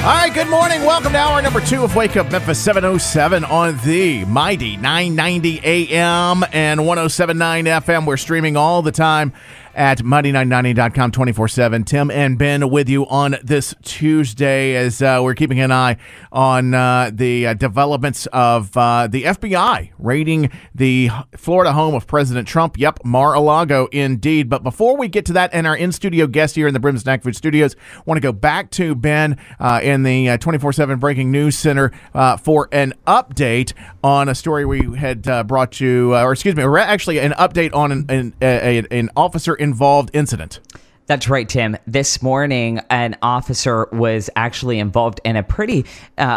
All right, good morning. Welcome to hour number 2 of Wake Up Memphis, 707 on the mighty 990 AM and 107.9 FM. We're streaming all the time at mighty990.com 24/7. Tim and Ben with you on this Tuesday as we're keeping an eye on the developments of the FBI raiding the Florida home of President Trump. Yep, Mar-a-Lago indeed. But before we get to that and our in-studio guest here in the Brim Snack Food Studios, I want to go back to Ben in the 24/7 Breaking News Center for an update on a story we had brought you, actually an update on an officer-involved incident. That's right, Tim. This morning, an officer was actually involved in a pretty,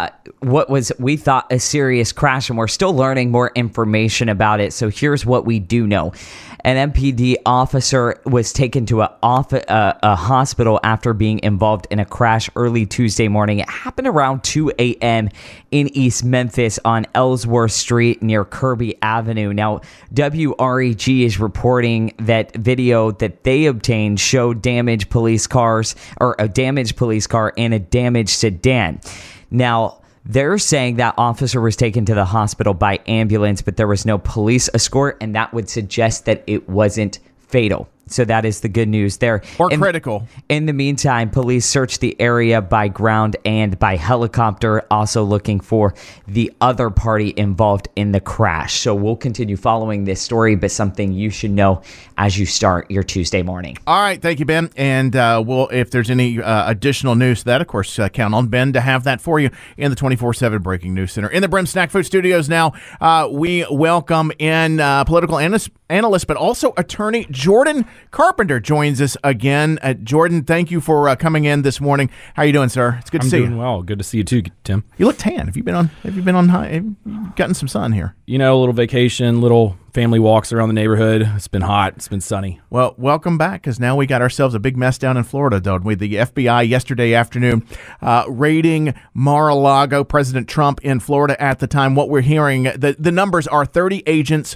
we thought a serious crash, and we're still learning more information about it. So here's what we do know. An MPD officer was taken to a hospital after being involved in a crash early Tuesday morning. It happened around 2 a.m. in East Memphis on Ellsworth Street near Kirby Avenue. Now, WREG is reporting that video that they obtained showed damaged police cars, or a damaged police car and a damaged sedan. Now, they're saying that officer was taken to the hospital by ambulance, but there was no police escort, and that would suggest that it wasn't fatal. So that is the good news there. Or critical. In the meantime, police searched the area by ground and by helicopter, also looking for the other party involved in the crash. So we'll continue following this story, but something you should know as you start your Tuesday morning. All right, thank you, Ben. And if there's any additional news to that, of course, count on Ben to have that for you in the 24/7 Breaking News Center. In the Brim Snack Food Studios now, we welcome in political analyst, but also attorney Jordan Carpenter joins us again. Jordan, thank you for coming in this morning. How are you doing, sir? It's good to see you. I'm doing well. Good to see you too, Tim. You look tan. Have you been on high? Have you gotten some sun here? You know, a little vacation, little family walks around the neighborhood. It's been hot. It's been sunny. Well, welcome back, because now we got ourselves a big mess down in Florida, don't we? The FBI yesterday afternoon raiding Mar-a-Lago, President Trump in Florida at the time. What we're hearing, the numbers are 30 agents,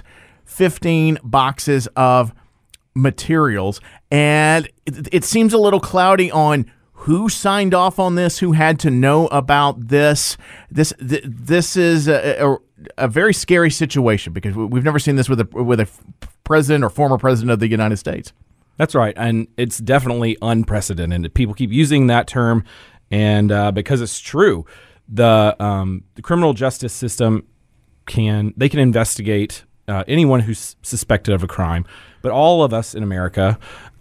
15 boxes of materials, and it seems a little cloudy on who signed off on this, who had to know about this. This is a very scary situation, because we've never seen this with a president or former president of the United States. That's right, and it's definitely unprecedented. People keep using that term, and because it's true, the criminal justice system can investigate anyone who's suspected of a crime. But all of us in America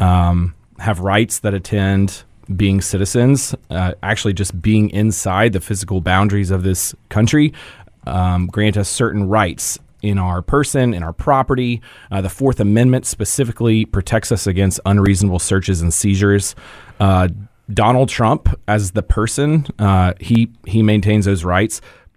have rights that attend being citizens, actually just being inside the physical boundaries of this country, grant us certain rights in our person, in our property. The Fourth Amendment specifically protects us against unreasonable searches and seizures. Donald Trump, as the person, he maintains those rights.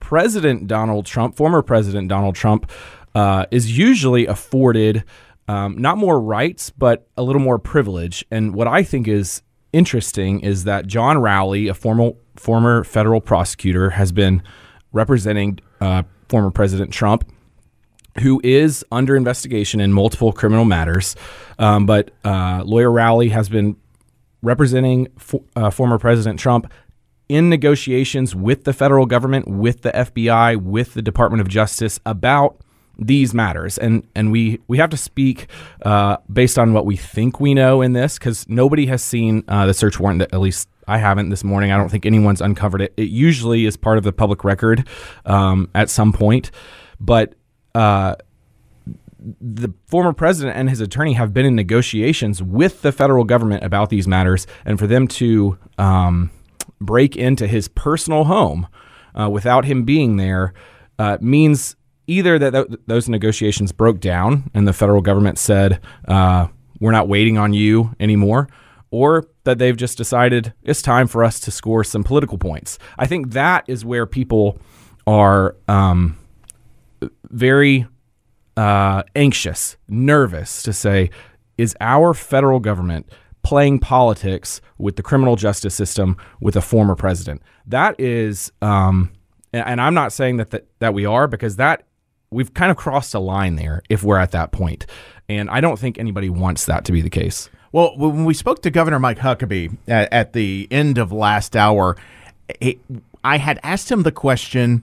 Former President Donald Trump, is usually afforded not more rights, but a little more privilege. And what I think is interesting is that John Rowley, a former federal prosecutor, has been representing former President Trump, who is under investigation in multiple criminal matters. But lawyer Rowley has been representing former President Trump in negotiations with the federal government, with the FBI, with the Department of Justice about these matters. And we have to speak based on what we think we know in this, because nobody has seen the search warrant, at least I haven't this morning. I don't think anyone's uncovered it. It usually is part of the public record at some point. But the former president and his attorney have been in negotiations with the federal government about these matters, and for them to break into his personal home without him being there means either that those negotiations broke down and the federal government said, we're not waiting on you anymore, or that they've just decided it's time for us to score some political points. I think that is where people are very anxious, nervous to say, is our federal government playing politics with the criminal justice system with a former president? That is, and I'm not saying that we are, because we've kind of crossed a line there if we're at that point. And I don't think anybody wants that to be the case. Well, when we spoke to Governor Mike Huckabee at the end of last hour, I had asked him the question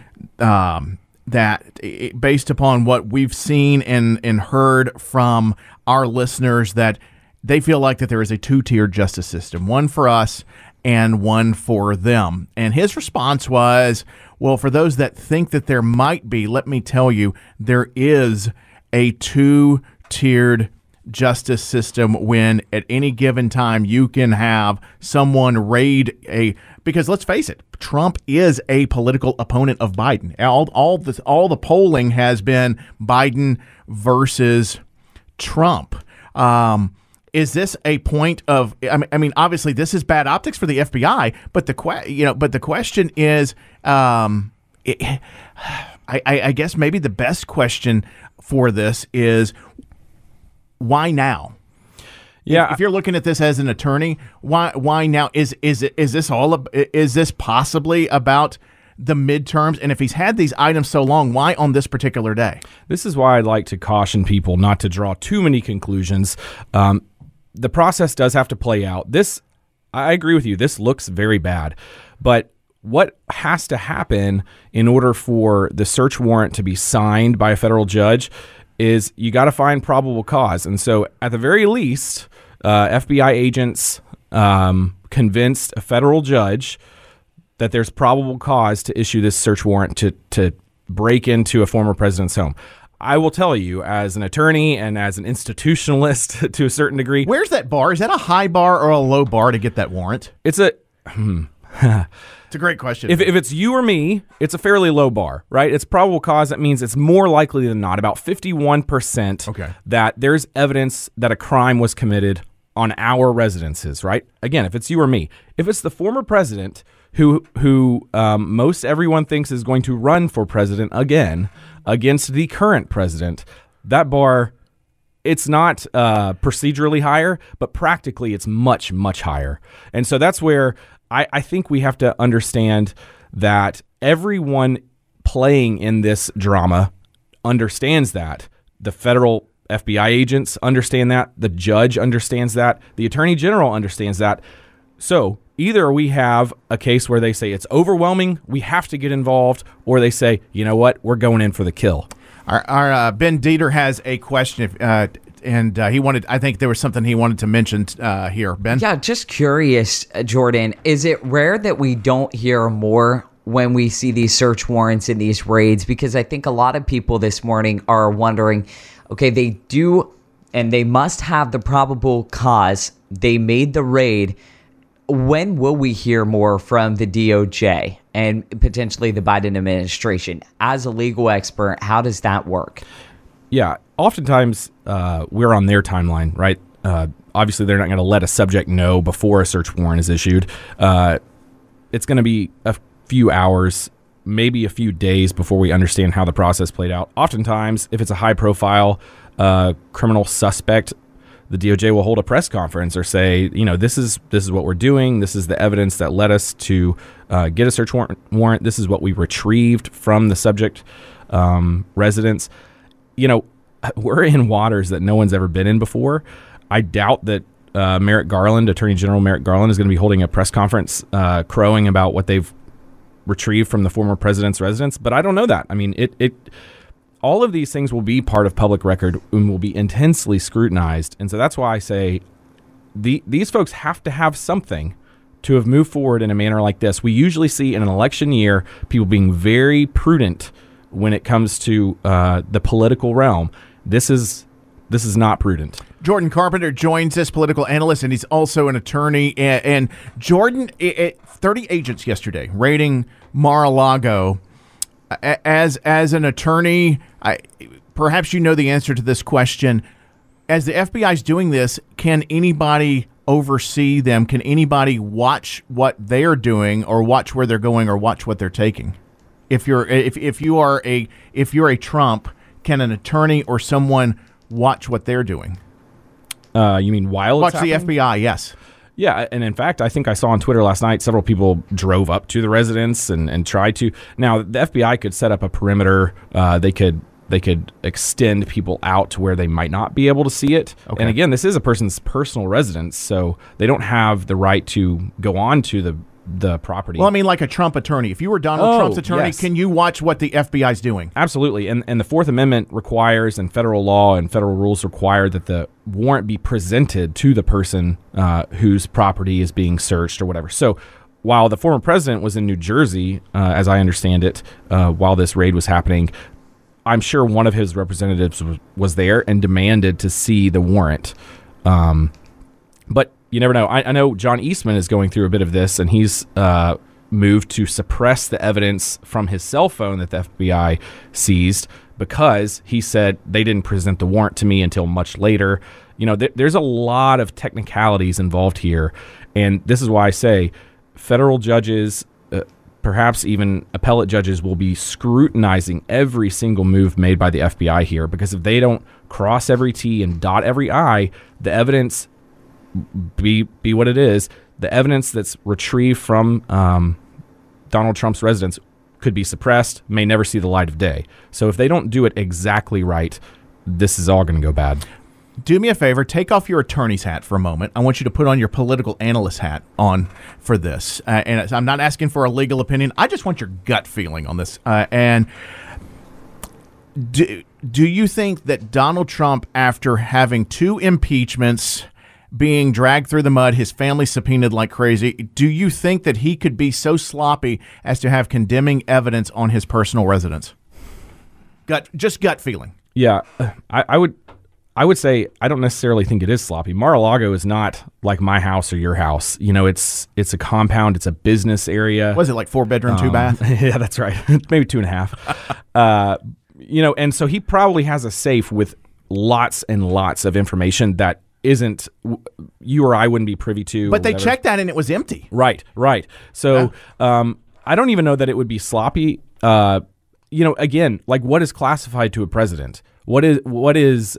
that based upon what we've seen and heard from our listeners, that they feel like that there is a two-tiered justice system, one for us and one for them. And his response was, well, for those that think that there might be, let me tell you, there is a two-tiered justice system when at any given time you can have someone raid because let's face it, Trump is a political opponent of Biden. All the polling has been Biden versus Trump. Is this a point of? I mean, obviously, this is bad optics for the FBI. But the question is, I guess maybe the best question for this is, why now? Yeah, if you're looking at this as an attorney, why now? Is this possibly about the midterms? And if he's had these items so long, why on this particular day? This is why I'd like to caution people not to draw too many conclusions. The process does have to play out. I agree with you. This looks very bad, but what has to happen in order for the search warrant to be signed by a federal judge is you got to find probable cause. And so at the very least, FBI agents convinced a federal judge that there's probable cause to issue this search warrant to break into a former president's home. I will tell you, as an attorney and as an institutionalist to a certain degree. Where's that bar? Is that a high bar or a low bar to get that warrant? It's a great question. If it's you or me, it's a fairly low bar, right? It's probable cause. That means it's more likely than not, about 51%, that there's evidence that a crime was committed on our residences, right? Again, if it's you or me. If it's the former president who most everyone thinks is going to run for president again against the current president, that bar, it's not procedurally higher, but practically it's much, much higher. And so that's where I think we have to understand that everyone playing in this drama understands that. The federal FBI agents understand that. The judge understands that. The attorney general understands that. So either we have a case where they say it's overwhelming, we have to get involved, or they say, you know what, we're going in for the kill. Our Ben Dieter has a question, and he wanted. I think there was something he wanted to mention here. Ben? Yeah, just curious, Jordan. Is it rare that we don't hear more when we see these search warrants in these raids? Because I think a lot of people this morning are wondering, okay, they do, and they must have the probable cause. They made the raid. When will we hear more from the DOJ and potentially the Biden administration? As a legal expert, how does that work? Yeah, oftentimes we're on their timeline, right? Obviously, they're not going to let a subject know before a search warrant is issued. It's going to be a few hours, maybe a few days before we understand how the process played out. Oftentimes, if it's a high-profile criminal suspect, the DOJ will hold a press conference or say, you know, this is what we're doing. This is the evidence that led us to get a search warrant. This is what we retrieved from the subject residence. You know, we're in waters that no one's ever been in before. I doubt that Merrick Garland, Attorney General Merrick Garland, is going to be holding a press conference crowing about what they've retrieved from the former president's residence. But I don't know that. I mean, all of these things will be part of public record and will be intensely scrutinized. And so that's why I say these folks have to have something to have moved forward in a manner like this. We usually see in an election year people being very prudent when it comes to the political realm. This is not prudent. Jordan Carpenter joins us, political analyst, and he's also an attorney. And Jordan, 30 agents yesterday raiding Mar-a-Lago. As an attorney, perhaps you know the answer to this question. As the FBI is doing this, can anybody oversee them? Can anybody watch what they are doing, or watch where they're going, or watch what they're taking? If you're a Trump, can an attorney or someone watch what they're doing? You mean while watch it's the happening? FBI? Yes. Yeah, and in fact, I think I saw on Twitter last night several people drove up to the residence and tried to. Now, the FBI could set up a perimeter. They could extend people out to where they might not be able to see it. Okay. And again, this is a person's personal residence, so they don't have the right to go on to the property. Well, I mean, like a Trump attorney. If you were Donald Trump's attorney, yes. can you watch what the FBI is doing? Absolutely. And the Fourth Amendment requires, and federal law and federal rules require, that the warrant be presented to the person whose property is being searched or whatever. So while the former president was in New Jersey, as I understand it, while this raid was happening, I'm sure one of his representatives was there and demanded to see the warrant. But you never know. I know John Eastman is going through a bit of this, and he's moved to suppress the evidence from his cell phone that the FBI seized because he said they didn't present the warrant to me until much later. You know, there's a lot of technicalities involved here, and this is why I say federal judges, perhaps even appellate judges, will be scrutinizing every single move made by the FBI here, because if they don't cross every T and dot every I, the evidence be what it is. The evidence that's retrieved from Donald Trump's residence could be suppressed, may never see the light of day. So if they don't do it exactly right, this is all going to go bad. Do me a favor, take off your attorney's hat for a moment. I want you to put on your political analyst hat on for this. And I'm not asking for a legal opinion. I just want your gut feeling on this. And do you think that Donald Trump, after having 2 impeachments, being dragged through the mud, his family subpoenaed like crazy, do you think that he could be so sloppy as to have condemning evidence on his personal residence? Gut feeling. Yeah, I would say I don't necessarily think it is sloppy. Mar-a-Lago is not like my house or your house. You know, it's a compound. It's a business area. Was it like 4-bedroom, 2-bath? Yeah, that's right. Maybe 2.5. You know, and so he probably has a safe with lots and lots of information that isn't, you or I wouldn't be privy to. But they checked that and it was empty. Right. So I don't even know that it would be sloppy. You know, again, like, what is classified to a president? What is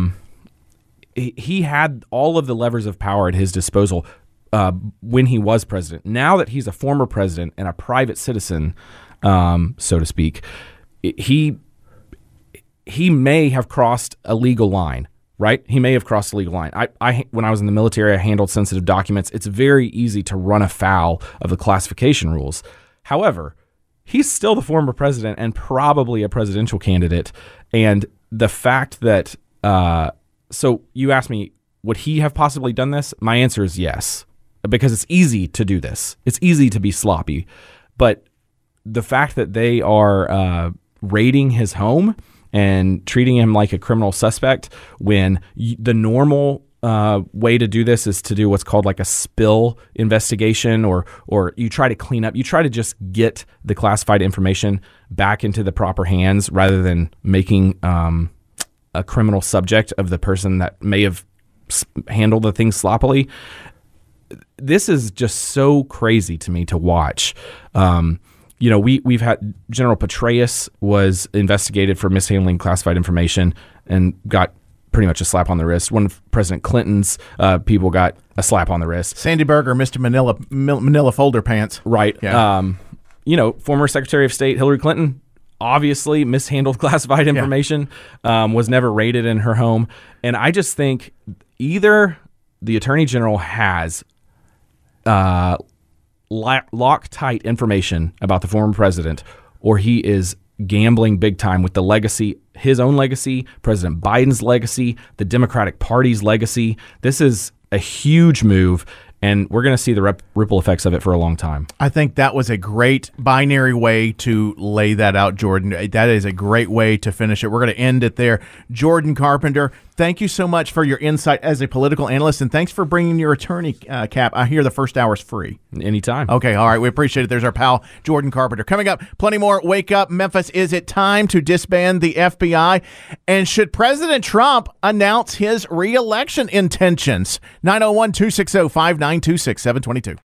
he had all of the levers of power at his disposal when he was president. Now that he's a former president and a private citizen, so to speak, he may have crossed a legal line. Right? He may have crossed the legal line. I when I was in the military, I handled sensitive documents. It's very easy to run afoul of the classification rules. However, he's still the former president and probably a presidential candidate. And the fact that, so you asked me, would he have possibly done this? My answer is yes, because it's easy to do this. It's easy to be sloppy. But the fact that they are raiding his home and treating him like a criminal suspect, when the normal way to do this is to do what's called like a spill investigation, or you try to clean up, you try to just get the classified information back into the proper hands rather than making a criminal subject of the person that may have handled the thing sloppily. This is just so crazy to me to watch. You know, we've had General Petraeus was investigated for mishandling classified information and got pretty much a slap on the wrist. One of President Clinton's people got a slap on the wrist. Sandy Berger, Mr. Manila folder pants. Right. Yeah. You know, former Secretary of State Hillary Clinton obviously mishandled classified information, was never raided in her home. And I just think either the Attorney General has Loctite information about the former president, or he is gambling big time with the legacy, his own legacy, President Biden's legacy, the Democratic Party's legacy. This is a huge move, and we're going to see the ripple effects of it for a long time. I think that was a great binary way to lay that out, Jordan. That is a great way to finish it. We're going to end it there. Jordan Carpenter, thank you so much for your insight as a political analyst, and thanks for bringing your attorney cap. I hear the first hour's free. Anytime. Okay, all right. We appreciate it. There's our pal, Jordan Carpenter. Coming up, plenty more. Wake up, Memphis. Is it time to disband the FBI? And should President Trump announce his re-election intentions? 901-260-5926, 722.